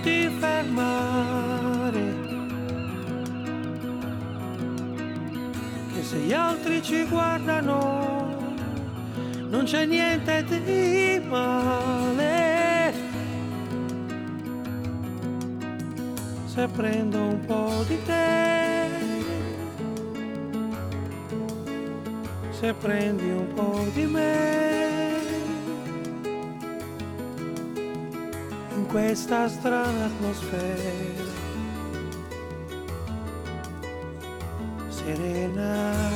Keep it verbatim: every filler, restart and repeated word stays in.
ti fermare, che se gli altri ci guardano non c'è niente di male. Se prendo un po' di te, se prendi un po' di me, in questa strana atmosfera serena.